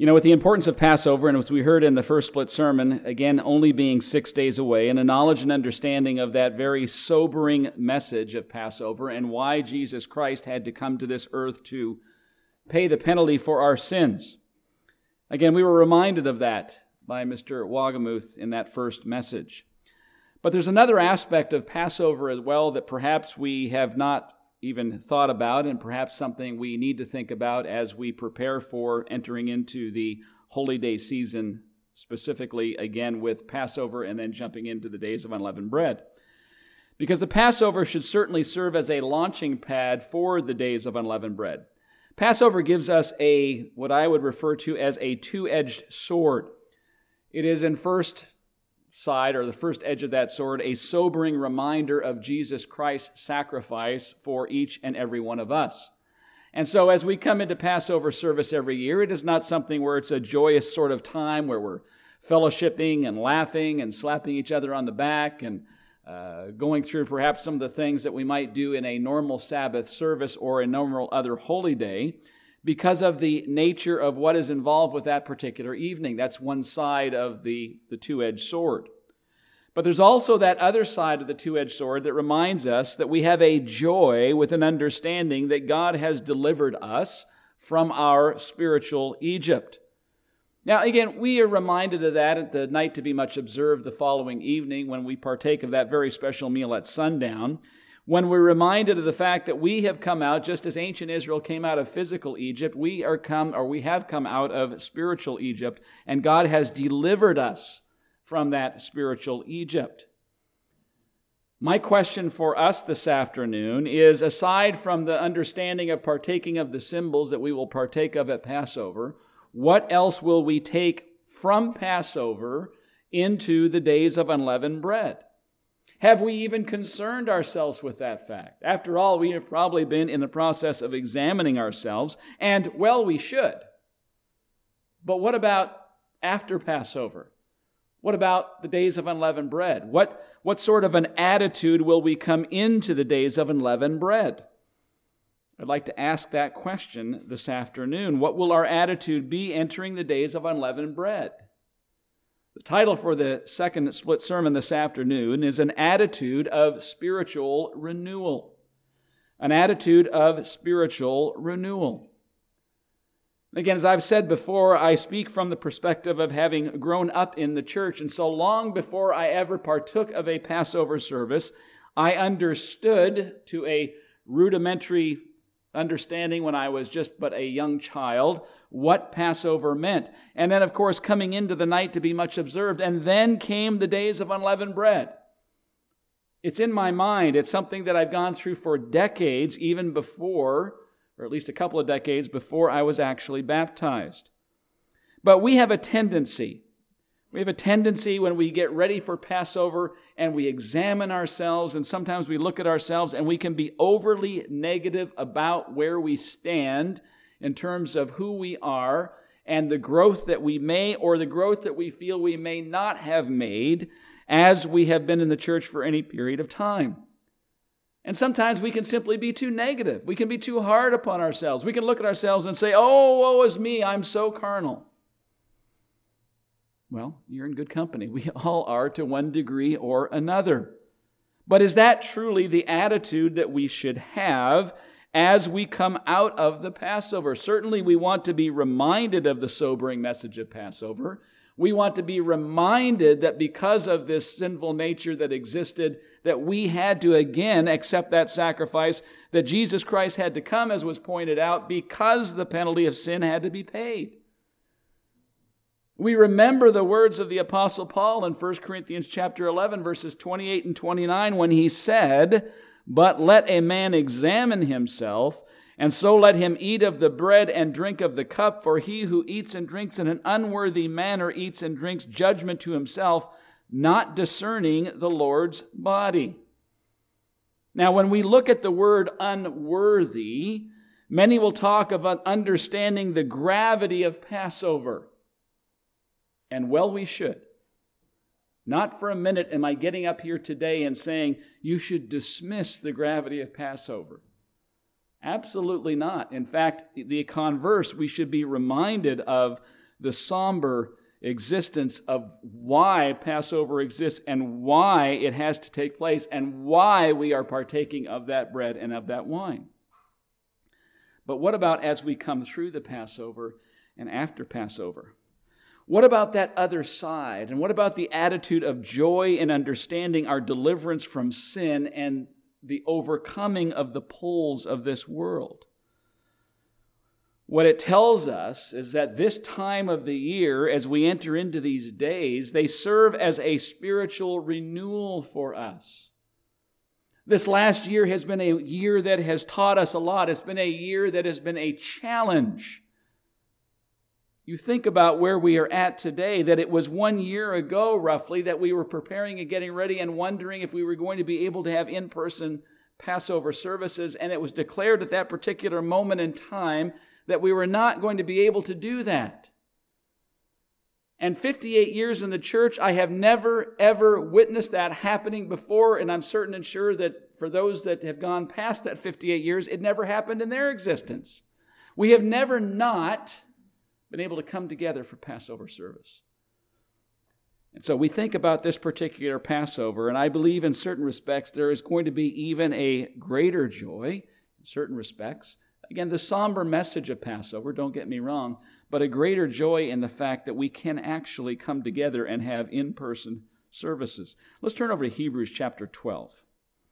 With the importance of Passover, and as we heard in the first split sermon, again, only being 6 days away, and a knowledge and understanding of that very sobering message of Passover and why Jesus Christ had to come to this earth to pay the penalty for our sins. Again, we were reminded of that by Mr. Wagamuth in that first message. But there's another aspect of Passover as well that perhaps we have not even thought about, and perhaps something we need to think about as we prepare for entering into the Holy Day season, specifically again with Passover and then jumping into the days of unleavened bread. Because the Passover should certainly serve as a launching pad for the days of unleavened bread. Passover gives us what I would refer to as a two-edged sword. It is in first side, or the first edge of that sword, a sobering reminder of Jesus Christ's sacrifice for each and every one of us. And so as we come into Passover service every year, it is not something where it's a joyous sort of time where we're fellowshipping and laughing and slapping each other on the back and going through perhaps some of the things that we might do in a normal Sabbath service or a normal other holy day, because of the nature of what is involved with that particular evening. That's one side of the two-edged sword. But there's also that other side of the two-edged sword that reminds us that we have a joy with an understanding that God has delivered us from our spiritual Egypt. Now, again, we are reminded of that at the night to be much observed the following evening when we partake of that very special meal at sundown, when we're reminded of the fact that we have come out, just as ancient Israel came out of physical Egypt, we have come out of spiritual Egypt, and God has delivered us from that spiritual Egypt. My question for us this afternoon is, aside from the understanding of partaking of the symbols that we will partake of at Passover, what else will we take from Passover into the days of unleavened bread? Have we even concerned ourselves with that fact? After all, we have probably been in the process of examining ourselves, and well, we should. But what about after Passover? What about the days of unleavened bread? What sort of an attitude will we come into the days of unleavened bread? I'd like to ask that question this afternoon. What will our attitude be entering the days of unleavened bread? The title for the second split sermon this afternoon is An Attitude of Spiritual Renewal. An attitude of spiritual renewal. Again, as I've said before, I speak from the perspective of having grown up in the church, and so long before I ever partook of a Passover service, I understood to a rudimentary understanding when I was just but a young child what Passover meant. And then, of course, coming into the night to be much observed. And then came the days of unleavened bread. It's in my mind. It's something that I've gone through for decades, even before, or at least a couple of decades before I was actually baptized. But we have a tendency when we get ready for Passover and we examine ourselves, and sometimes we look at ourselves and we can be overly negative about where we stand in terms of who we are and the growth that we may, or the growth that we feel we may not have made as we have been in the church for any period of time. And sometimes we can simply be too negative. We can be too hard upon ourselves. We can look at ourselves and say, "Oh, woe is me, I'm so carnal." Well, you're in good company. We all are to one degree or another. But is that truly the attitude that we should have as we come out of the Passover? Certainly we want to be reminded of the sobering message of Passover. We want to be reminded that because of this sinful nature that existed, that we had to again accept that sacrifice, that Jesus Christ had to come, as was pointed out, because the penalty of sin had to be paid. We remember the words of the Apostle Paul in 1 Corinthians chapter 11, verses 28 and 29, when he said, "But let a man examine himself, and so let him eat of the bread and drink of the cup, for he who eats and drinks in an unworthy manner eats and drinks judgment to himself, not discerning the Lord's body." Now, when we look at the word unworthy, many will talk about understanding the gravity of Passover. And well, we should. Not for a minute am I getting up here today and saying you should dismiss the gravity of Passover. Absolutely not. In fact, the converse, we should be reminded of the somber existence of why Passover exists and why it has to take place and why we are partaking of that bread and of that wine. But what about as we come through the Passover and after Passover? What about that other side? And what about the attitude of joy and understanding our deliverance from sin and the overcoming of the pulls of this world? What it tells us is that this time of the year, as we enter into these days, they serve as a spiritual renewal for us. This last year has been a year that has taught us a lot. It's been a year that has been a challenge. You think about where we are at today, that it was 1 year ago, roughly, that we were preparing and getting ready and wondering if we were going to be able to have in-person Passover services, and it was declared at that particular moment in time that we were not going to be able to do that. And 58 years in the church, I have never, ever witnessed that happening before, and I'm certain and sure that for those that have gone past that 58 years, it never happened in their existence. We have never not been able to come together for Passover service. And so we think about this particular Passover, and I believe in certain respects there is going to be even a greater joy in certain respects. Again, the somber message of Passover, don't get me wrong, but a greater joy in the fact that we can actually come together and have in-person services. Let's turn over to Hebrews chapter 12.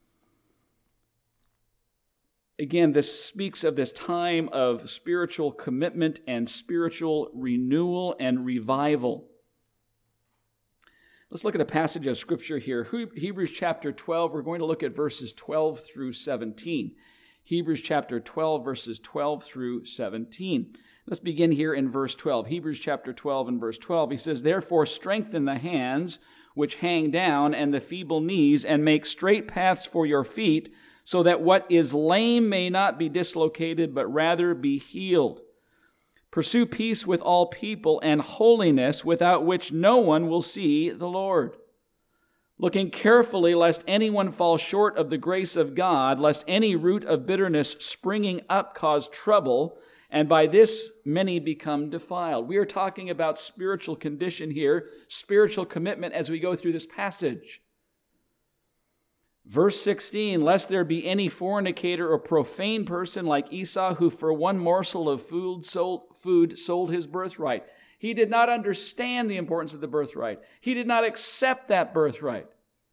Again, this speaks of this time of spiritual commitment and spiritual renewal and revival. Let's look at a passage of Scripture here. Hebrews chapter 12, we're going to look at verses 12 through 17. Hebrews chapter 12, verses 12 through 17. Let's begin here in verse 12. Hebrews chapter 12 and verse 12. He says, "Therefore strengthen the hands which hang down and the feeble knees, and make straight paths for your feet, so that what is lame may not be dislocated, but rather be healed. Pursue peace with all people and holiness, without which no one will see the Lord. Looking carefully lest anyone fall short of the grace of God, lest any root of bitterness springing up cause trouble, and by this many become defiled." We are talking about spiritual condition here, spiritual commitment as we go through this passage. Verse 16, "Lest there be any fornicator or profane person like Esau, who for one morsel of food sold his birthright." He did not understand the importance of the birthright. He did not accept that birthright.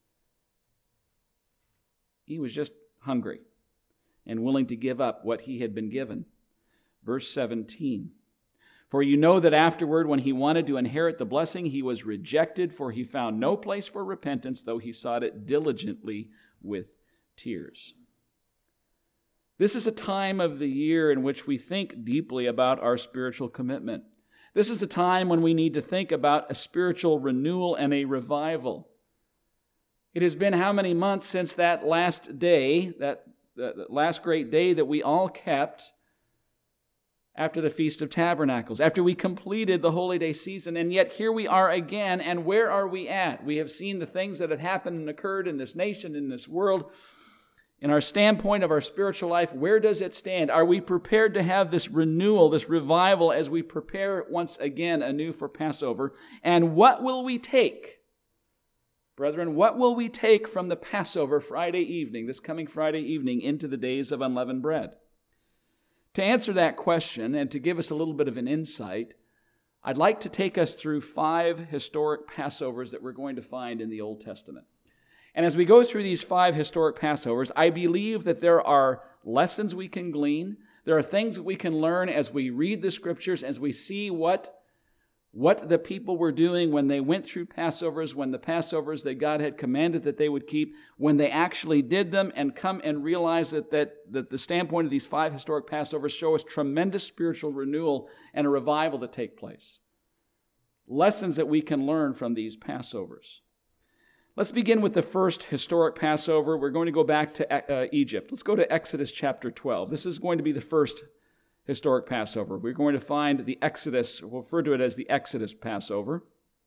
He was just hungry and willing to give up what he had been given. Verse 17, "For you know that afterward, when he wanted to inherit the blessing, he was rejected, for he found no place for repentance, though he sought it diligently with tears." This is a time of the year in which we think deeply about our spiritual commitment. This is a time when we need to think about a spiritual renewal and a revival. It has been how many months since that last day, that last great day that we all kept after the Feast of Tabernacles, after we completed the Holy Day season, and yet here we are again, and where are we at? We have seen the things that have happened and occurred in this nation, in this world. In our standpoint of our spiritual life, where does it stand? Are we prepared to have this renewal, this revival, as we prepare once again anew for Passover? And what will we take? Brethren, what will we take from the Passover Friday evening, this coming Friday evening, into the days of unleavened bread? To answer that question and to give us a little bit of an insight, I'd like to take us through 5 historic Passovers that we're going to find in the Old Testament. And as we go through these 5 historic Passovers, I believe that there are lessons we can glean. There are things that we can learn as we read the Scriptures, as we see what the people were doing when they went through Passovers, when the Passovers that God had commanded that they would keep, when they actually did them, and come and realize that the standpoint of these 5 historic Passovers show us tremendous spiritual renewal and a revival that take place. Lessons that we can learn from these Passovers. Let's begin with the first historic Passover. We're going to go back to Egypt. Let's go to Exodus chapter 12. This is going to be the first historic Passover. We're going to find the Exodus, we'll refer to it as the Exodus Passover.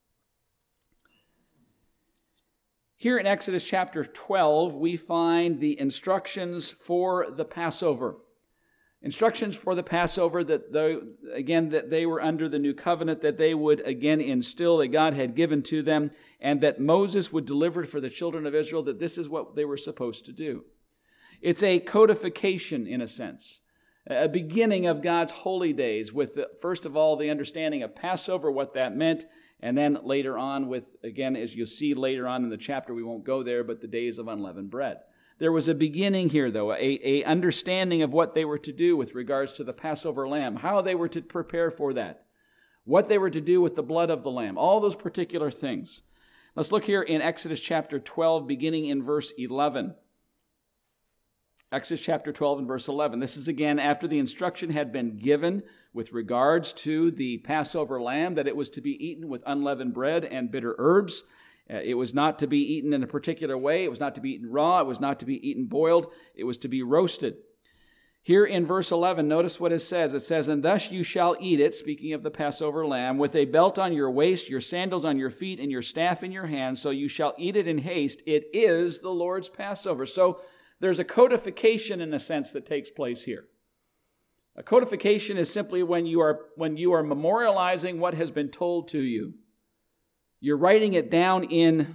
Here in Exodus chapter 12, we find the instructions for the Passover. Instructions for the Passover that they were under the new covenant, that they would again instill, that God had given to them, and that Moses would deliver for the children of Israel, that this is what they were supposed to do. It's a codification in a sense, a beginning of God's holy days with, first of all, the understanding of Passover, what that meant, and then later on with, again, as you'll see later on in the chapter, we won't go there, but the days of unleavened bread. There was a beginning here, though, a understanding of what they were to do with regards to the Passover lamb, how they were to prepare for that, what they were to do with the blood of the lamb, all those particular things. Let's look here in Exodus chapter 12, beginning in verse 11. Exodus chapter 12 and verse 11. This is again after the instruction had been given with regards to the Passover lamb, that it was to be eaten with unleavened bread and bitter herbs. It was not to be eaten in a particular way. It was not to be eaten raw. It was not to be eaten boiled. It was to be roasted. Here in verse 11, notice what it says. It says, "And thus you shall eat it," speaking of the Passover lamb, "with a belt on your waist, your sandals on your feet, and your staff in your hand. So you shall eat it in haste. It is the Lord's Passover." So there's a codification in a sense that takes place here. A codification is simply when you are memorializing what has been told to you. You're writing it down in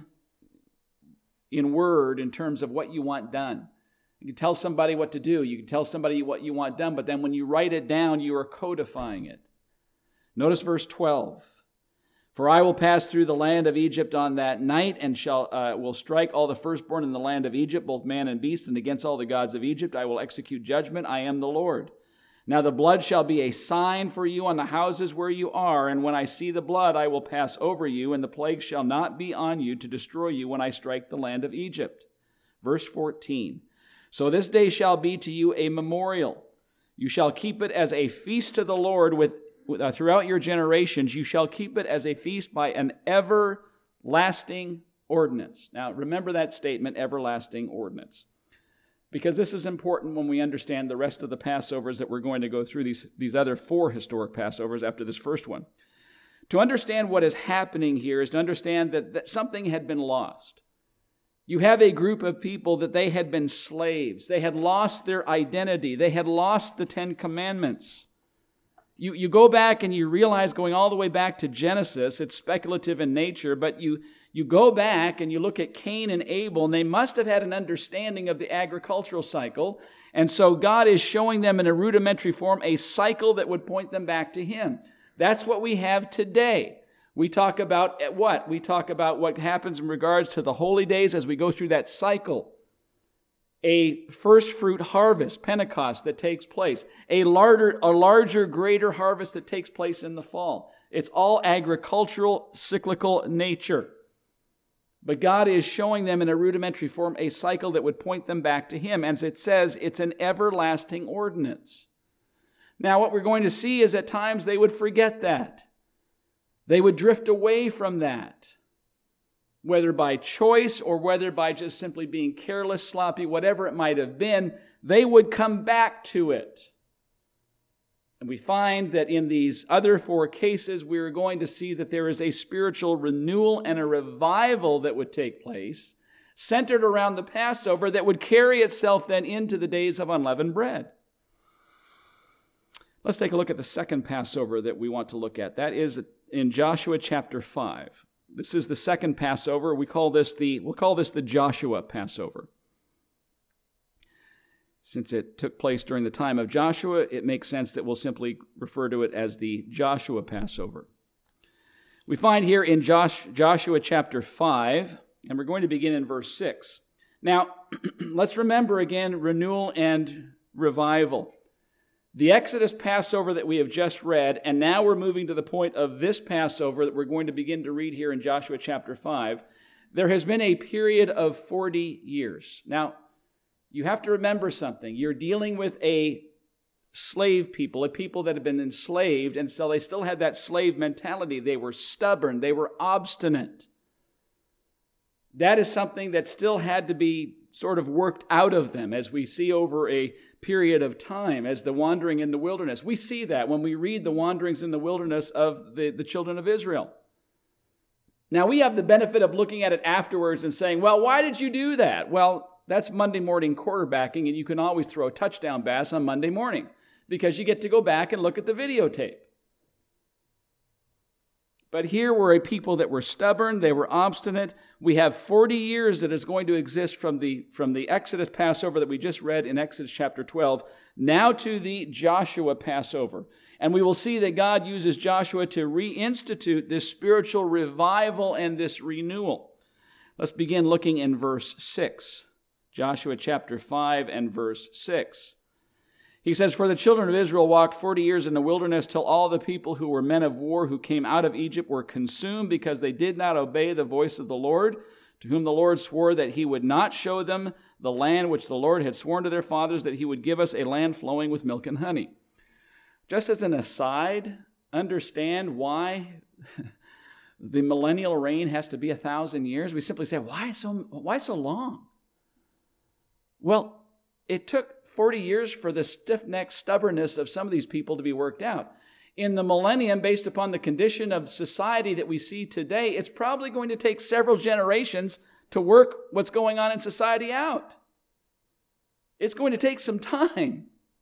word in terms of what you want done. You can tell somebody what to do. You can tell somebody what you want done, but then when you write it down, you are codifying it. Notice verse 12. "For I will pass through the land of Egypt on that night, and will strike all the firstborn in the land of Egypt, both man and beast, and against all the gods of Egypt I will execute judgment. I am the Lord. Now the blood shall be a sign for you on the houses where you are, and when I see the blood I will pass over you, and the plague shall not be on you to destroy you when I strike the land of Egypt." Verse 14. "So this day shall be to you a memorial. You shall keep it as a feast to the Lord throughout your generations. You shall keep it as a feast by an everlasting ordinance." Now remember that statement, everlasting ordinance, because this is important when we understand the rest of the Passovers that we're going to go through, these other 4 historic Passovers after this first one. To understand what is happening here is to understand that something had been lost. You have a group of people that they had been slaves. They had lost their identity. They had lost the 10 Commandments. You go back and you realize, going all the way back to Genesis, it's speculative in nature, but you go back and you look at Cain and Abel, and they must have had an understanding of the agricultural cycle. And so God is showing them in a rudimentary form a cycle that would point them back to Him. That's what we have today. We talk about what? We talk about what happens in regards to the holy days as we go through that cycle. A first fruit harvest, Pentecost, that takes place. A larger, greater harvest that takes place in the fall. It's all agricultural, cyclical nature. But God is showing them in a rudimentary form a cycle that would point them back to Him. As it says, it's an everlasting ordinance. Now, what we're going to see is at times they would forget that. They would drift away from that. Whether by choice or whether by just simply being careless, sloppy, whatever it might have been, they would come back to it. And we find that in these other 4 cases, we are going to see that there is a spiritual renewal and a revival that would take place, centered around the Passover, that would carry itself then into the days of unleavened bread. Let's take a look at the second Passover that we want to look at. That is in Joshua chapter 5. This is the second Passover. We'll call this the Joshua Passover. Since it took place during the time of Joshua, it makes sense that we'll simply refer to it as the Joshua Passover. We find here in Joshua chapter 5, and we're going to begin in verse 6. Now, let's remember again renewal and revival. The Exodus Passover that we have just read, and now we're moving to the point of this Passover that we're going to begin to read here in Joshua chapter 5. There has been a period of 40 years. Now, you have to remember something. You're dealing with a slave people, a people that have been enslaved, and so they still had that slave mentality. They were stubborn. They were obstinate. That is something that still had to be sort of worked out of them as we see over a period of time, as the wandering in the wilderness. We see that when we read the wanderings in the wilderness of the children of Israel. Now, we have the benefit of looking at it afterwards and saying, well, why did you do that? Well, that's Monday morning quarterbacking, and you can always throw a touchdown pass on Monday morning. because you get to go back and look at the videotape. But here were a people that were stubborn, they were obstinate. We have 40 years that is going to exist from the Exodus Passover that we just read in Exodus chapter 12, now to the Joshua Passover. And we will see that God uses Joshua to reinstitute this spiritual revival and this renewal. Let's begin looking in verse 6. Joshua chapter 5 and verse 6. He says, "For the children of Israel walked 40 years in the wilderness till all the people who were men of war who came out of Egypt were consumed because they did not obey the voice of the Lord, to whom the Lord swore that he would not show them the land which the Lord had sworn to their fathers, that he would give us a land flowing with milk and honey." Just as an aside, understand why the millennial reign has to be 1,000 years. We simply say, why so long? Well, it took 40 years for the stiff-necked stubbornness of some of these people to be worked out. In the millennium, based upon the condition of society that we see today, it's probably going to take several generations to work what's going on in society out. It's going to take some time,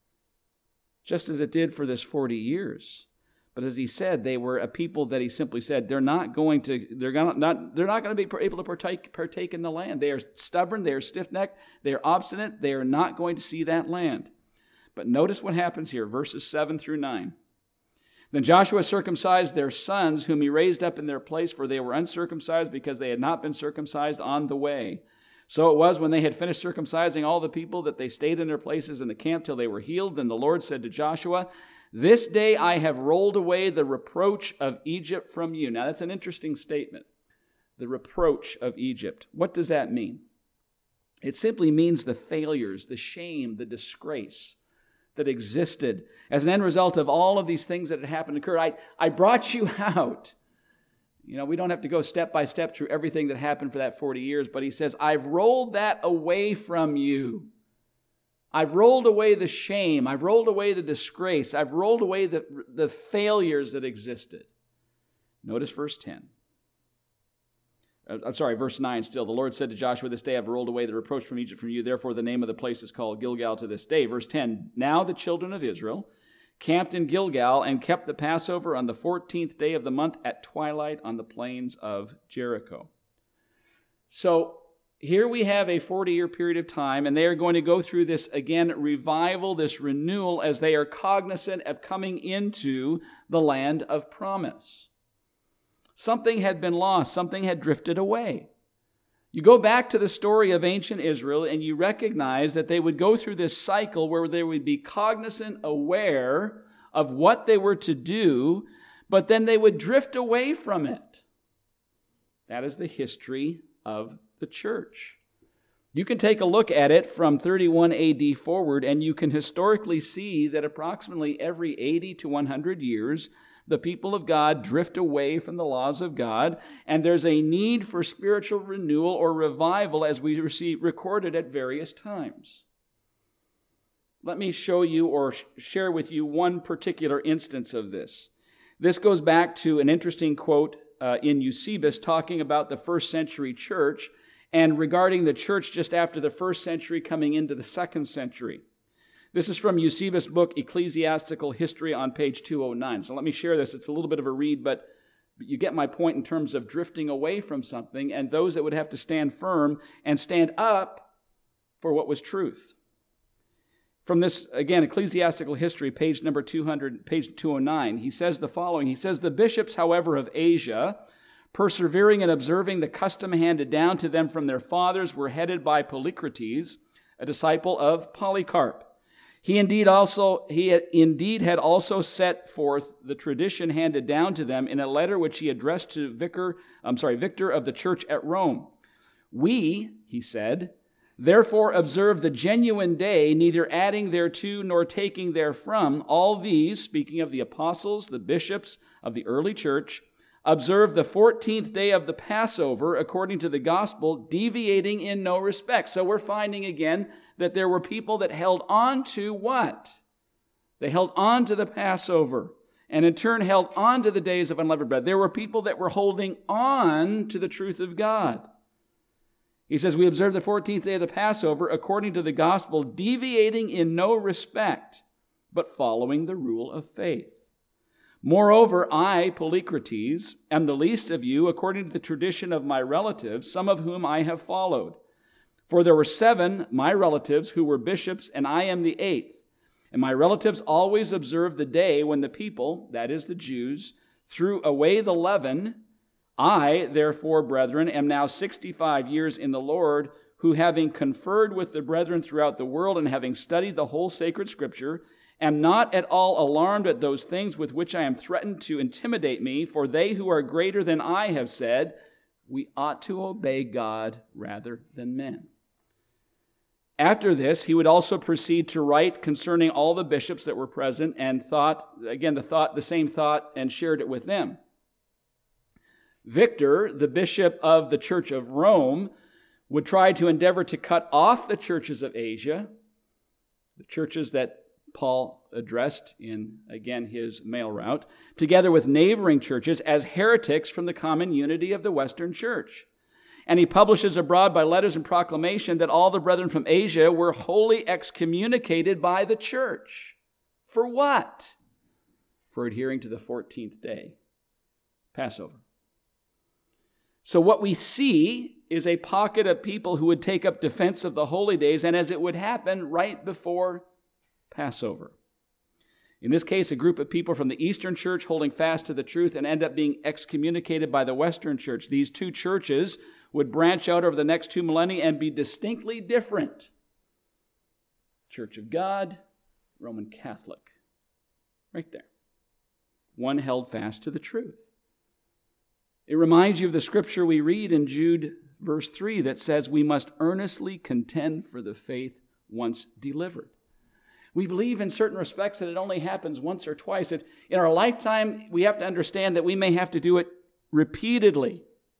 just as it did for this 40 years. But as he said, they were a people that he simply said they're not going to be able to partake in the land. They are stubborn, they are stiff-necked, they are obstinate, they are not going to see that land. But notice what happens here, verses 7 through 9. "Then Joshua circumcised their sons, whom he raised up in their place, for they were uncircumcised because they had not been circumcised on the way. So it was when they had finished circumcising all the people that they stayed in their places in the camp till they were healed. Then the Lord said to Joshua, 'This day I have rolled away the reproach of Egypt from you.'" Now that's an interesting statement. The reproach of Egypt. What does that mean? It simply means the failures, the shame, the disgrace that existed as an end result of all of these things that had happened and occurred. I brought you out. We don't have to go step by step through everything that happened for that 40 years, but he says, I've rolled that away from you. I've rolled away the shame. I've rolled away the disgrace. I've rolled away the failures that existed. Notice verse 10. Verse 9 still. "The Lord said to Joshua, 'This day I've rolled away the reproach from Egypt from you. Therefore the name of the place is called Gilgal to this day.'" Verse 10. "Now the children of Israel camped in Gilgal and kept the Passover on the 14th day of the month at twilight on the plains of Jericho." So here we have a 40-year period of time, and they are going to go through this, again, revival, this renewal, as they are cognizant of coming into the land of promise. Something had been lost. Something had drifted away. You go back to the story of ancient Israel, and you recognize that they would go through this cycle where they would be cognizant, aware of what they were to do, but then they would drift away from it. That is the history of the church. You can take a look at it from 31 AD forward, and you can historically see that approximately every 80 to 100 years, the people of God drift away from the laws of God, and there's a need for spiritual renewal or revival as we recorded at various times. Let me show you or share with you one particular instance of this. This goes back to an interesting quote in Eusebius talking about the first century church and regarding the church just after the first century coming into the second century. This is from Eusebius' book, Ecclesiastical History, on page 209. So let me share this. It's a little bit of a read, but you get my point in terms of drifting away from something and those that would have to stand firm and stand up for what was truth. From this, again, Ecclesiastical History, page number 200, page 209, he says the following. He says, "The bishops, however, of Asia, persevering in observing the custom handed down to them from their fathers, were headed by Polycrates, a disciple of Polycarp. He indeed had also set forth the tradition handed down to them in a letter which he addressed to Victor of the church at Rome. 'We,' he said, 'therefore observe the genuine day, neither adding thereto nor taking therefrom. All these,' speaking of the apostles, the bishops of the early church, 'observe the 14th day of the Passover according to the gospel, deviating in no respect.'" So we're finding again that there were people that held on to what? They held on to the Passover, and in turn held on to the days of unleavened bread. There were people that were holding on to the truth of God. He says, "We observe the 14th day of the Passover according to the gospel, deviating in no respect, but following the rule of faith. Moreover, I, Polycrates, am the least of you according to the tradition of my relatives, some of whom I have followed. For there were 7, my relatives, who were bishops, and I am the 8th. And my relatives always observed the day when the people, that is the Jews, threw away the leaven. I, therefore, brethren, am now 65 years in the Lord, who having conferred with the brethren throughout the world and having studied the whole sacred Scripture, am not at all alarmed at those things with which I am threatened to intimidate me, for they who are greater than I have said, we ought to obey God rather than men. After this, he would also proceed to write concerning all the bishops that were present and the same thought, and shared it with them. Victor, the bishop of the Church of Rome, would try to endeavor to cut off the churches of Asia, the churches that Paul addressed in, again, his mail route, together with neighboring churches as heretics from the common unity of the Western Church. And he publishes abroad by letters and proclamation that all the brethren from Asia were wholly excommunicated by the church. For what? For adhering to the 14th day, Passover. So what we see is a pocket of people who would take up defense of the holy days, and as it would happen right before Passover. In this case, a group of people from the Eastern Church holding fast to the truth and end up being excommunicated by the Western Church. These two churches would branch out over the next 2 millennia and be distinctly different. Church of God, Roman Catholic. Right there. One held fast to the truth. It reminds you of the scripture we read in Jude verse 3 that says we must earnestly contend for the faith once delivered. We believe in certain respects that it only happens once or twice. In our lifetime, we have to understand that we may have to do it repeatedly.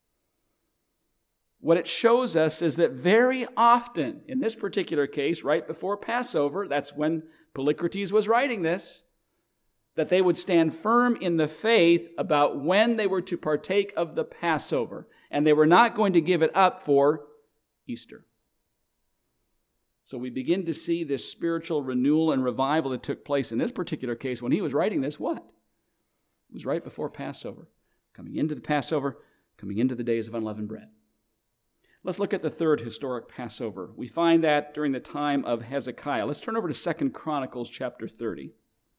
What it shows us is that very often, in this particular case, right before Passover, that's when Polycrates was writing this, that they would stand firm in the faith about when they were to partake of the Passover, and they were not going to give it up for Easter. So we begin to see this spiritual renewal and revival that took place in this particular case when he was writing this. What? It was right before Passover. Coming into the Passover, coming into the days of unleavened bread. Let's look at the third historic Passover. We find that during the time of Hezekiah. Let's turn over to 2 Chronicles chapter 30.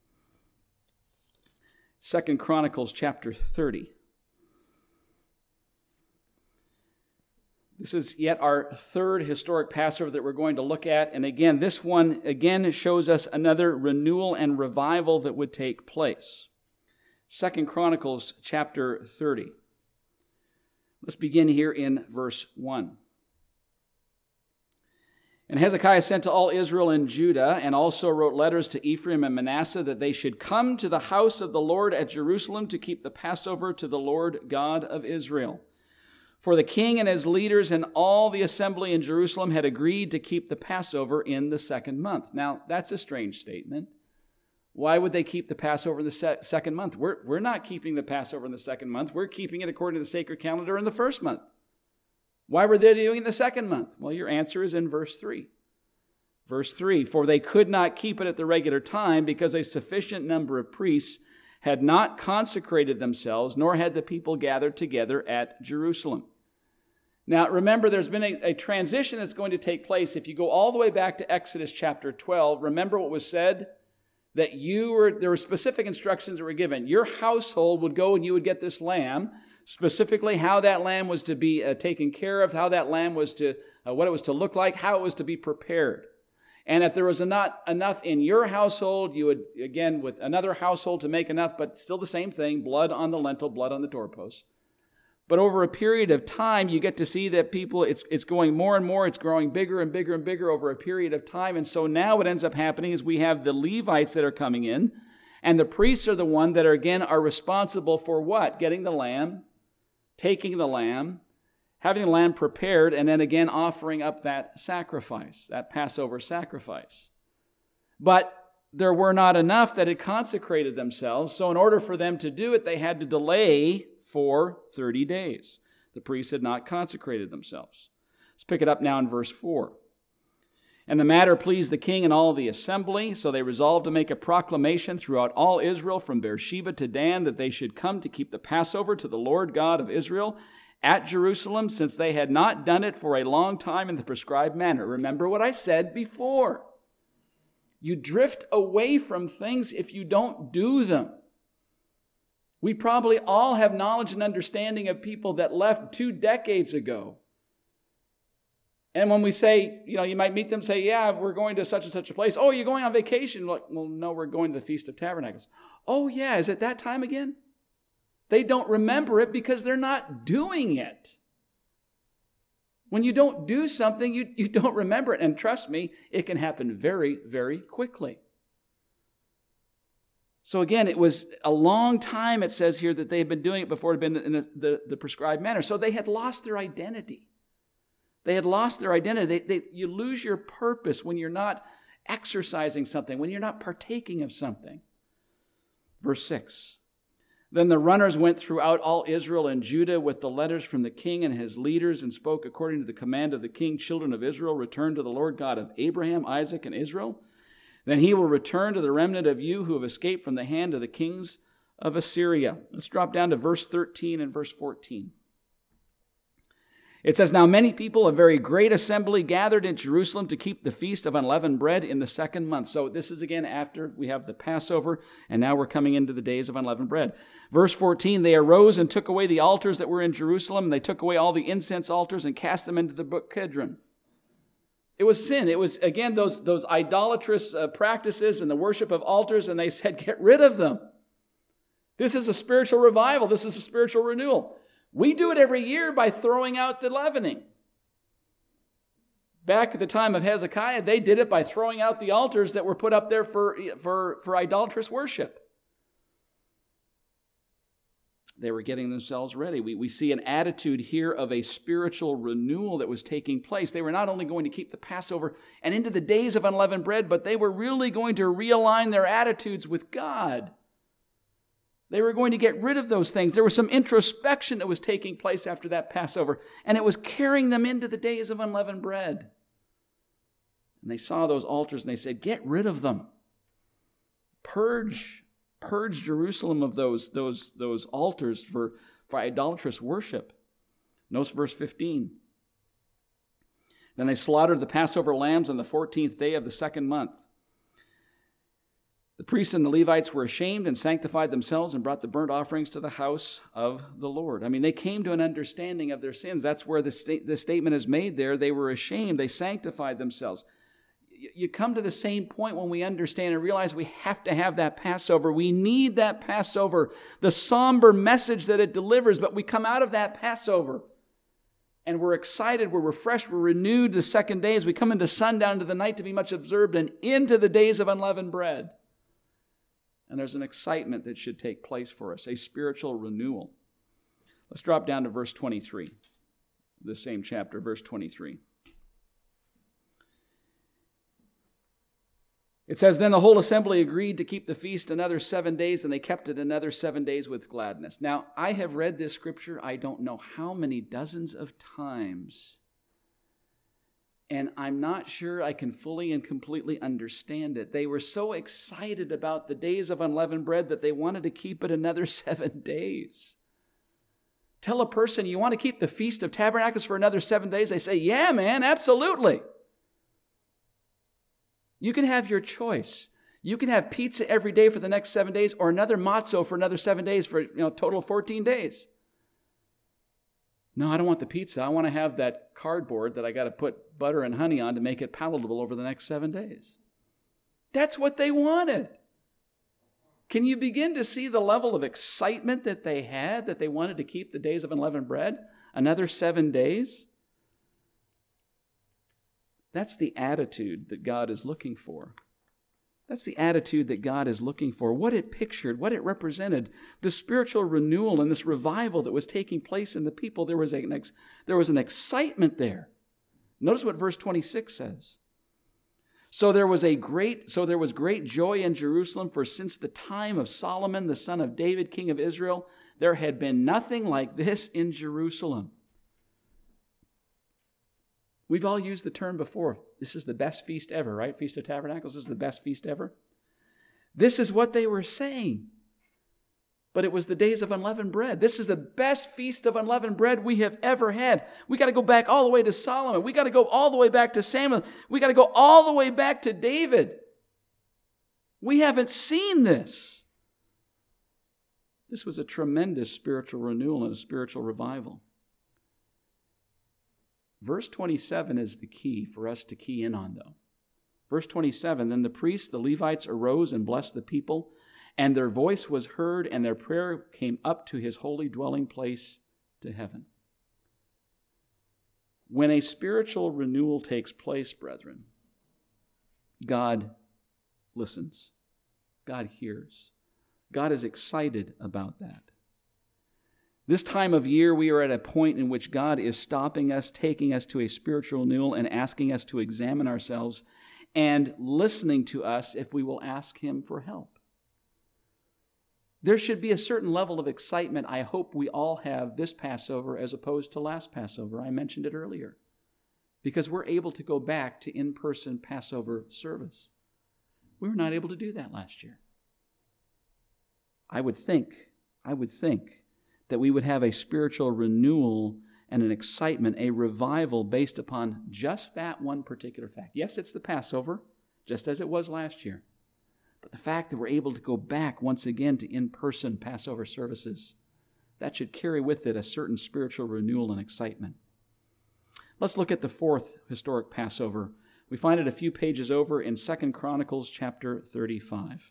2 Chronicles chapter 30. This is yet our third historic Passover that we're going to look at. And again, this one again shows us another renewal and revival that would take place. 2 Chronicles chapter 30. Let's begin here in verse 1. And Hezekiah sent to all Israel and Judah, and also wrote letters to Ephraim and Manasseh, that they should come to the house of the Lord at Jerusalem to keep the Passover to the Lord God of Israel. For the king and his leaders and all the assembly in Jerusalem had agreed to keep the Passover in the second month. Now, that's a strange statement. Why would they keep the Passover in the second month? We're not keeping the Passover in the second month. We're keeping it according to the sacred calendar in the first month. Why were they doing it in the second month? Well, your answer is in verse 3. Verse 3, for they could not keep it at the regular time because a sufficient number of priests had not consecrated themselves, nor had the people gathered together at Jerusalem. Now, remember, there's been a transition that's going to take place. If you go all the way back to Exodus chapter 12, remember what was said? That there were specific instructions that were given. Your household would go and you would get this lamb, specifically how that lamb was to be taken care of, how that lamb was to, what it was to look like, how it was to be prepared. And if there was not enough in your household, you would, again, with another household to make enough, but still the same thing, blood on the lintel, blood on the doorpost. But over a period of time, you get to see that people, it's going more and more, it's growing bigger and bigger and bigger over a period of time. And so now what ends up happening is we have the Levites that are coming in, and the priests are the one that are responsible for what? Getting the lamb, taking the lamb, having the lamb prepared, and then again offering up that sacrifice, that Passover sacrifice. But there were not enough that had consecrated themselves, so in order for them to do it, they had to delay for 30 days. The priests had not consecrated themselves. Let's pick it up now in verse 4. And the matter pleased the king and all the assembly, so they resolved to make a proclamation throughout all Israel from Beersheba to Dan that they should come to keep the Passover to the Lord God of Israel at Jerusalem, since they had not done it for a long time in the prescribed manner. Remember what I said before. You drift away from things if you don't do them. We probably all have knowledge and understanding of people that left 2 decades ago. And when we say, you might meet them, say, yeah, we're going to such and such a place. Oh, you're going on vacation? Like, well, no, we're going to the Feast of Tabernacles. Oh, yeah, is it that time again? They don't remember it because they're not doing it. When you don't do something, you don't remember it. And trust me, it can happen very, very quickly. So again, it was a long time, it says here, that they had been doing it before it had been in the prescribed manner. So they had lost their identity. They had lost their identity. You lose your purpose when you're not exercising something, when you're not partaking of something. Verse 6. Then the runners went throughout all Israel and Judah with the letters from the king and his leaders and spoke according to the command of the king. Children of Israel, return to the Lord God of Abraham, Isaac, and Israel. Then he will return to the remnant of you who have escaped from the hand of the kings of Assyria. Let's drop down to verse 13 and verse 14. It says, now many people, a very great assembly, gathered in Jerusalem to keep the feast of unleavened bread in the 2nd month. So this is again after we have the Passover, and now we're coming into the days of unleavened bread. Verse 14, they arose and took away the altars that were in Jerusalem, and they took away all the incense altars and cast them into the brook Kidron. It was sin. It was, again, those idolatrous practices and the worship of altars, and they said, get rid of them. This is a spiritual revival. This is a spiritual renewal. We do it every year by throwing out the leavening. Back at the time of Hezekiah, they did it by throwing out the altars that were put up there for idolatrous worship. They were getting themselves ready. We see an attitude here of a spiritual renewal that was taking place. They were not only going to keep the Passover and into the days of unleavened bread, but they were really going to realign their attitudes with God. They were going to get rid of those things. There was some introspection that was taking place after that Passover, and it was carrying them into the days of unleavened bread. And they saw those altars, and they said, get rid of them. Purge Jerusalem of those altars for idolatrous worship. Notice verse 15. Then they slaughtered the Passover lambs on the 14th day of the 2nd month. The priests and the Levites were ashamed and sanctified themselves and brought the burnt offerings to the house of the Lord. I mean, they came to an understanding of their sins. That's where the statement is made there. They were ashamed. They sanctified themselves. You come to the same point when we understand and realize we have to have that Passover. We need that Passover, the somber message that it delivers, but we come out of that Passover and we're excited, we're refreshed, we're renewed the 2nd day as we come into sundown to the night to be much observed and into the days of unleavened bread. And there's an excitement that should take place for us, a spiritual renewal. Let's drop down to verse 23, the same chapter, verse 23. It says, then the whole assembly agreed to keep the feast another 7 days, and they kept it another 7 days with gladness. Now, I have read this scripture, I don't know how many dozens of times, and I'm not sure I can fully and completely understand it. They were so excited about the days of unleavened bread that they wanted to keep it another 7 days. Tell a person, you want to keep the Feast of Tabernacles for another 7 days? They say, yeah, man, absolutely. You can have your choice. You can have pizza every day for the next 7 days or another matzo for another 7 days for a total of 14 days. No, I don't want the pizza. I want to have that cardboard that I got to put butter and honey on to make it palatable over the next 7 days. That's what they wanted. Can you begin to see the level of excitement that they had, that they wanted to keep the days of unleavened bread another 7 days? That's the attitude that God is looking for. That's the attitude that God is looking for. What it pictured, what it represented, the spiritual renewal and this revival that was taking place in the people. There was an excitement there. Notice what verse 26 says. So there was great joy in Jerusalem, for since the time of Solomon, the son of David, king of Israel, there had been nothing like this in Jerusalem. We've all used the term before, This is the best feast ever, right? Feast of Tabernacles, this is the best feast ever. This is what they were saying. But it was the days of unleavened bread. This is the best feast of unleavened bread we have ever had. We got to go back all the way to Solomon. We got to go all the way back to Samuel. We got to go all the way back to David. We haven't seen this. This was a tremendous spiritual renewal and a spiritual revival. Verse 27 is the key for us to key in on, though. Verse 27, then the priests, the Levites, arose and blessed the people, and their voice was heard, and their prayer came up to his holy dwelling place to heaven. When a spiritual renewal takes place, brethren, God listens. God hears. God is excited about that. This time of year, we are at a point in which God is stopping us, taking us to a spiritual renewal, and asking us to examine ourselves and listening to us if we will ask him for help. There should be a certain level of excitement I hope we all have this Passover as opposed to last Passover. I mentioned it earlier. Because we're able to go back to in-person Passover service. We were not able to do that last year. I would think that we would have a spiritual renewal and an excitement, a revival based upon just that one particular fact. Yes, it's the Passover, just as it was last year. But the fact that we're able to go back once again to in-person Passover services, that should carry with it a certain spiritual renewal and excitement. Let's look at the fourth historic Passover. We find it a few pages over in 2 Chronicles chapter 35.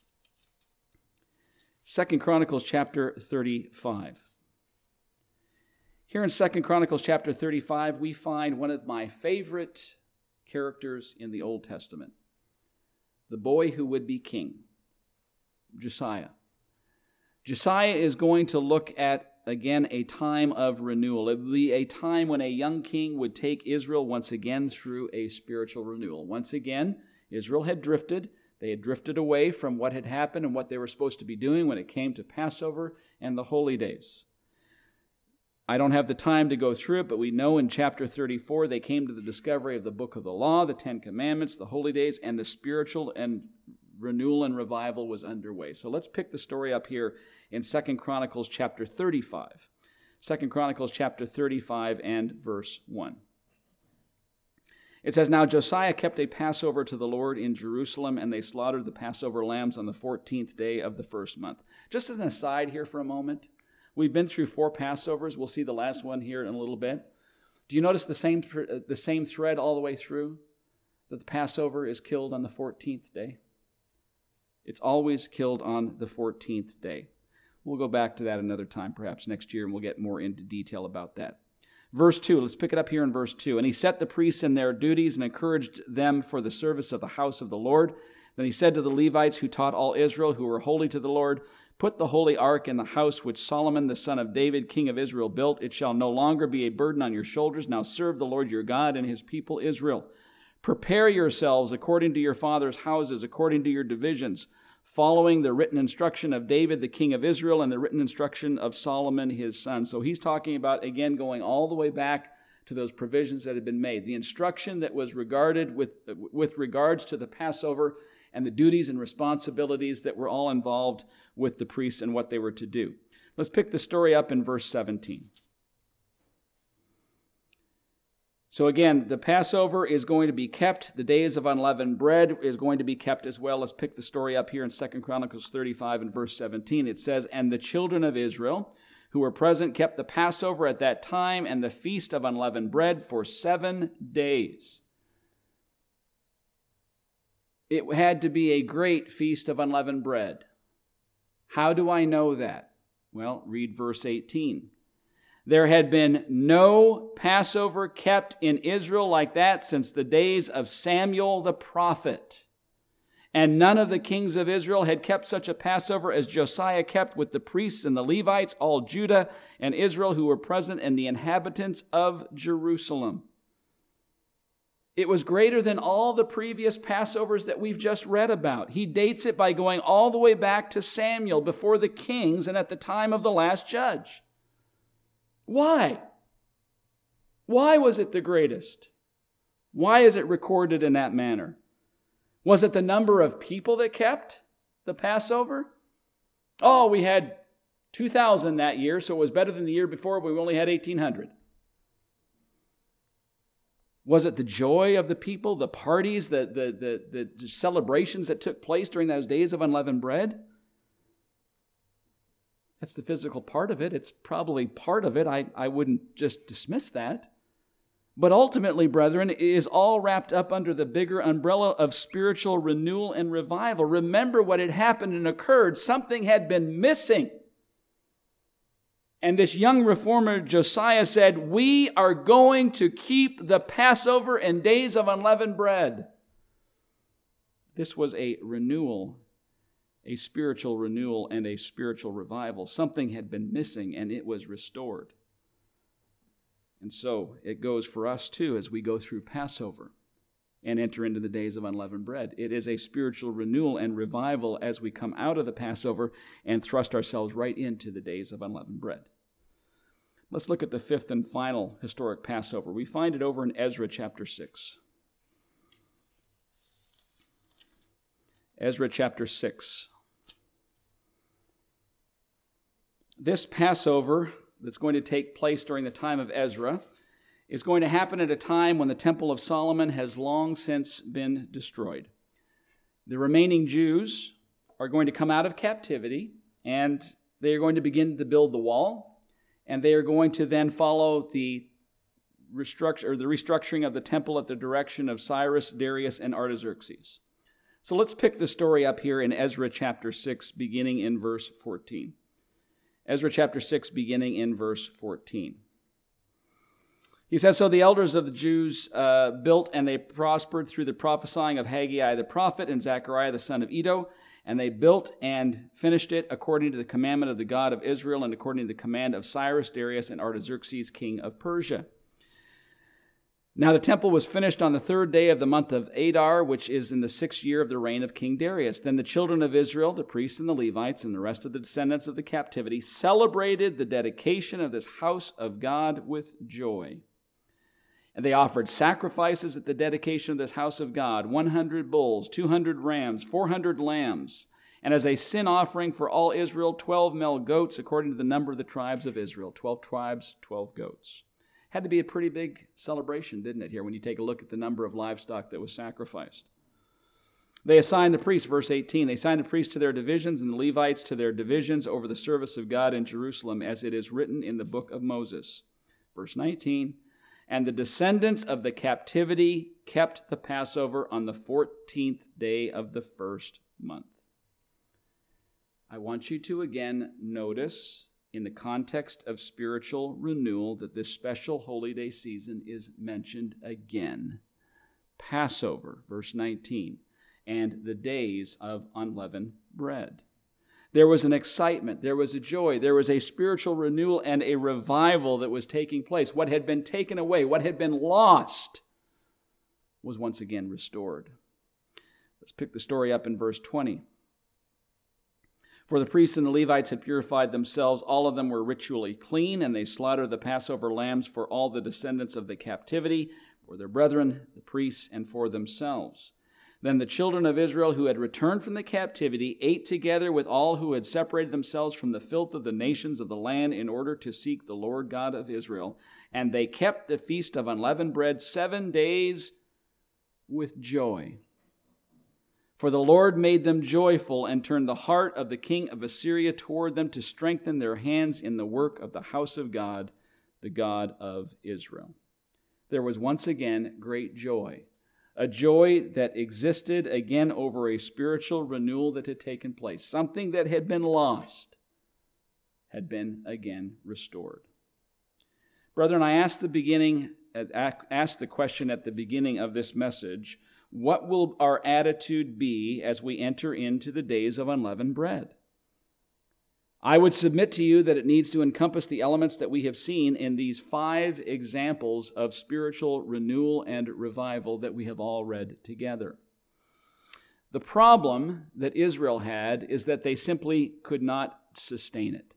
2 Chronicles chapter 35. Here in 2 Chronicles chapter 35, we find one of my favorite characters in the Old Testament. The boy who would be king, Josiah. Josiah is going to look at, again, a time of renewal. It would be a time when a young king would take Israel once again through a spiritual renewal. Once again, Israel had drifted. They had drifted away from what had happened and what they were supposed to be doing when it came to Passover and the holy days. I don't have the time to go through it, but we know in chapter 34 they came to the discovery of the book of the law, the Ten Commandments, the holy days, and the spiritual and renewal and revival was underway. So let's pick the story up here in 2 Chronicles chapter 35. 2 Chronicles chapter 35 and verse 1. It says, now Josiah kept a Passover to the Lord in Jerusalem, and they slaughtered the Passover lambs on the 14th day of the first month. Just as an aside here for a moment, we've been through 4 Passovers. We'll see the last one here in a little bit. Do you notice the same thread all the way through? That the Passover is killed on the 14th day? It's always killed on the 14th day. We'll go back to that another time, perhaps next year, and we'll get more into detail about that. Verse 2, let's pick it up here in verse 2. And he set the priests in their duties and encouraged them for the service of the house of the Lord. Then he said to the Levites who taught all Israel, who were holy to the Lord, put the holy ark in the house which Solomon the son of David, king of Israel, built. It shall no longer be a burden on your shoulders. Now serve the Lord your God and his people Israel. Prepare yourselves according to your father's houses, according to your divisions, following the written instruction of David, the king of Israel, and the written instruction of Solomon, his son. So he's talking about, again, going all the way back to those provisions that had been made. The instruction that was regarded with regards to the Passover and the duties and responsibilities that were all involved with the priests and what they were to do. Let's pick the story up in verse 17. So again, the Passover is going to be kept. The days of unleavened bread is going to be kept as well. Let's pick the story up here in 2 Chronicles 35 and verse 17. It says, and the children of Israel who were present kept the Passover at that time and the feast of unleavened bread for 7 days. It had to be a great feast of unleavened bread. How do I know that? Well, read verse 18. There had been no Passover kept in Israel like that since the days of Samuel the prophet. And none of the kings of Israel had kept such a Passover as Josiah kept with the priests and the Levites, all Judah and Israel who were present, and the inhabitants of Jerusalem. It was greater than all the previous Passovers that we've just read about. He dates it by going all the way back to Samuel before the kings and at the time of the last judge. Why? Why was it the greatest? Why is it recorded in that manner? Was it the number of people that kept the Passover? Oh, we had 2,000 that year, so it was better than the year before, but we only had 1,800. Was it the joy of the people, the parties, the celebrations that took place during those days of unleavened bread? That's the physical part of it. It's probably part of it. I wouldn't just dismiss that. But ultimately, brethren, it is all wrapped up under the bigger umbrella of spiritual renewal and revival. Remember what had happened and occurred. Something had been missing. And this young reformer, Josiah, said, we are going to keep the Passover and days of unleavened bread. This was a renewal, a spiritual renewal and a spiritual revival. Something had been missing and it was restored. And so it goes for us too as we go through Passover and enter into the days of unleavened bread. It is a spiritual renewal and revival as we come out of the Passover and thrust ourselves right into the days of unleavened bread. Let's look at the fifth and final historic Passover. We find it over in Ezra chapter 6. Ezra chapter 6. This Passover that's going to take place during the time of Ezra is going to happen at a time when the Temple of Solomon has long since been destroyed. The remaining Jews are going to come out of captivity, and they are going to begin to build the wall, and they are going to then follow the restructuring of the temple at the direction of Cyrus, Darius, and Artaxerxes. So let's pick the story up here in Ezra chapter 6, beginning in verse 14. Ezra chapter 6, beginning in verse 14. He says, so the elders of the Jews built, and they prospered through the prophesying of Haggai the prophet and Zechariah the son of Iddo, and they built and finished it according to the commandment of the God of Israel and according to the command of Cyrus, Darius, and Artaxerxes, king of Persia. Now the temple was finished on the 3rd day of the month of Adar, which is in the 6th year of the reign of King Darius. Then the children of Israel, the priests and the Levites, and the rest of the descendants of the captivity celebrated the dedication of this house of God with joy. And they offered sacrifices at the dedication of this house of God, 100 bulls, 200 rams, 400 lambs, and as a sin offering for all Israel, 12 male goats, according to the number of the tribes of Israel. 12 tribes, 12 goats. Had to be a pretty big celebration, didn't it, here, when you take a look at the number of livestock that was sacrificed. They assigned the priests, verse 18, they assigned the priests to their divisions and the Levites to their divisions over the service of God in Jerusalem, as it is written in the book of Moses. Verse 19, and the descendants of the captivity kept the Passover on the 14th day of the first month. I want you to again notice in the context of spiritual renewal that this special holy day season is mentioned again. Passover, verse 19, and the days of unleavened bread. There was an excitement, there was a joy, there was a spiritual renewal and a revival that was taking place. What had been taken away, what had been lost, was once again restored. Let's pick the story up in verse 20. For the priests and the Levites had purified themselves. All of them were ritually clean, and they slaughtered the Passover lambs for all the descendants of the captivity, for their brethren, the priests, and for themselves. Then the children of Israel who had returned from the captivity ate together with all who had separated themselves from the filth of the nations of the land in order to seek the Lord God of Israel. And they kept the feast of unleavened bread 7 days with joy. For the Lord made them joyful and turned the heart of the king of Assyria toward them to strengthen their hands in the work of the house of God, the God of Israel. There was once again great joy, a joy that existed again over a spiritual renewal that had taken place. Something that had been lost had been again restored. Brethren, I asked the question at the beginning of this message, what will our attitude be as we enter into the days of unleavened bread? I would submit to you that it needs to encompass the elements that we have seen in these 5 examples of spiritual renewal and revival that we have all read together. The problem that Israel had is that they simply could not sustain it.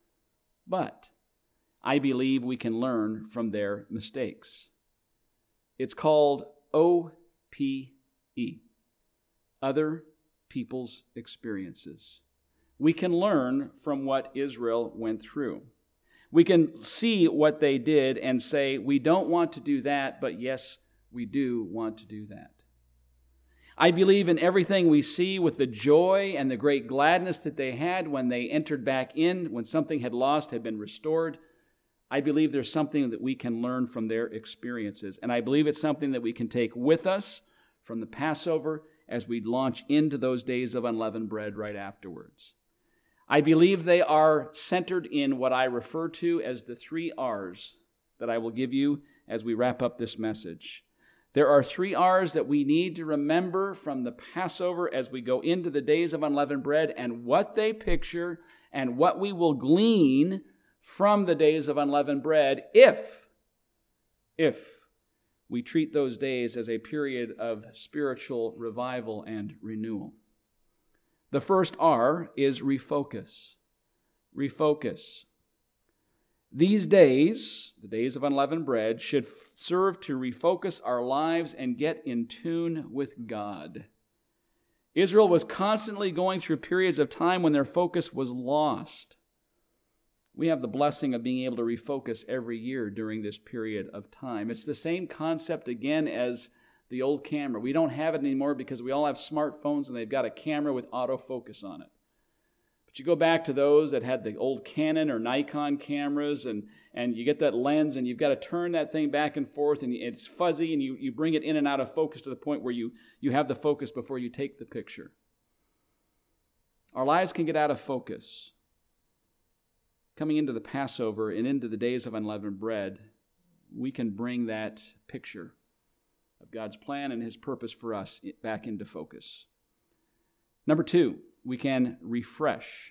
But I believe we can learn from their mistakes. It's called O-P-E. Other people's experiences. We can learn from what Israel went through. We can see what they did and say, we don't want to do that, but yes, we do want to do that. I believe in everything we see with the joy and the great gladness that they had when they entered back in, when something had lost, had been restored. I believe there's something that we can learn from their experiences. And I believe it's something that we can take with us from the Passover as we launch into those days of unleavened bread right afterwards. I believe they are centered in what I refer to as the 3 R's that I will give you as we wrap up this message. There are 3 R's that we need to remember from the Passover as we go into the days of unleavened bread, and what they picture and what we will glean from the days of unleavened bread if we treat those days as a period of spiritual revival and renewal. The first R is refocus. Refocus. These days, the days of unleavened bread, should serve to refocus our lives and get in tune with God. Israel was constantly going through periods of time when their focus was lost. We have the blessing of being able to refocus every year during this period of time. It's the same concept again as the old camera. We don't have it anymore because we all have smartphones and they've got a camera with autofocus on it. But you go back to those that had the old Canon or Nikon cameras, and you get that lens and you've got to turn that thing back and forth, and it's fuzzy, and you bring it in and out of focus to the point where you have the focus before you take the picture. Our lives can get out of focus. Coming into the Passover and into the days of unleavened bread, we can bring that picture of God's plan and His purpose for us back into focus. Number 2, we can refresh.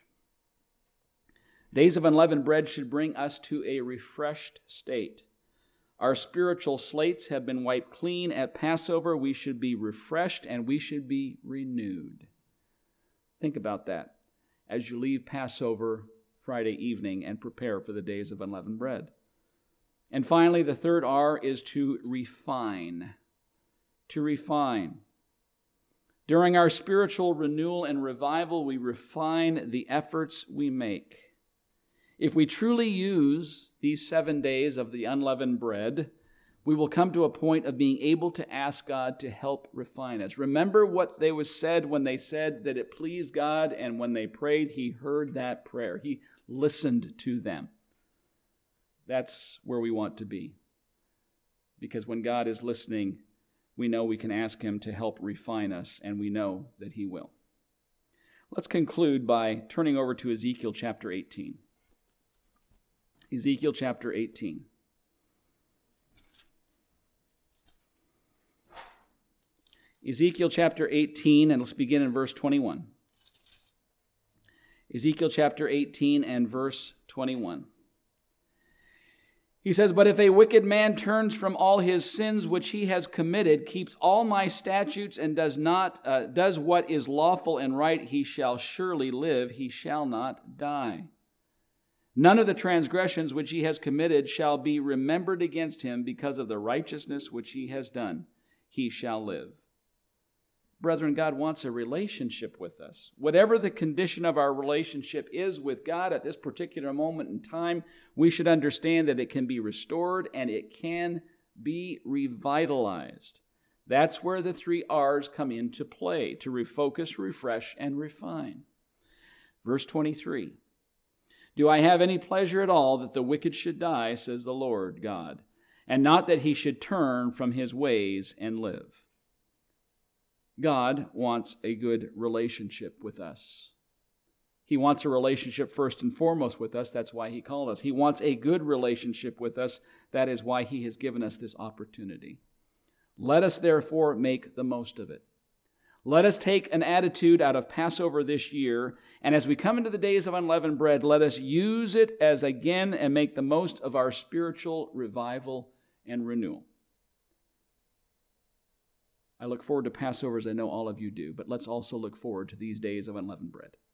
Days of unleavened bread should bring us to a refreshed state. Our spiritual slates have been wiped clean at Passover. We should be refreshed and we should be renewed. Think about that as you leave Passover Friday evening and prepare for the days of unleavened bread. And finally, the third R is to refine. To refine. During our spiritual renewal and revival, we refine the efforts we make. If we truly use these 7 days of the unleavened bread, we will come to a point of being able to ask God to help refine us. Remember what they was said when they said that it pleased God, and when they prayed, He heard that prayer. He listened to them. That's where we want to be. Because when God is listening, we know we can ask Him to help refine us, and we know that He will. Let's conclude by turning over to Ezekiel chapter 18. Ezekiel chapter 18. Ezekiel chapter 18, and let's begin in verse 21. Ezekiel chapter 18 and verse 21. He says, "But if a wicked man turns from all his sins which he has committed, keeps all my statutes, and does what is lawful and right, he shall surely live, he shall not die. None of the transgressions which he has committed shall be remembered against him, because of the righteousness which he has done, he shall live." Brethren, God wants a relationship with us. Whatever the condition of our relationship is with God at this particular moment in time, we should understand that it can be restored and it can be revitalized. That's where the 3 R's come into play: to refocus, refresh, and refine. Verse 23. "Do I have any pleasure at all that the wicked should die, says the Lord God, and not that he should turn from his ways and live?" God wants a good relationship with us. He wants a relationship first and foremost with us. That's why He called us. He wants a good relationship with us. That is why He has given us this opportunity. Let us therefore make the most of it. Let us take an attitude out of Passover this year, and as we come into the days of unleavened bread, let us use it as again and make the most of our spiritual revival and renewal. I look forward to Passover, as I know all of you do, but let's also look forward to these days of unleavened bread.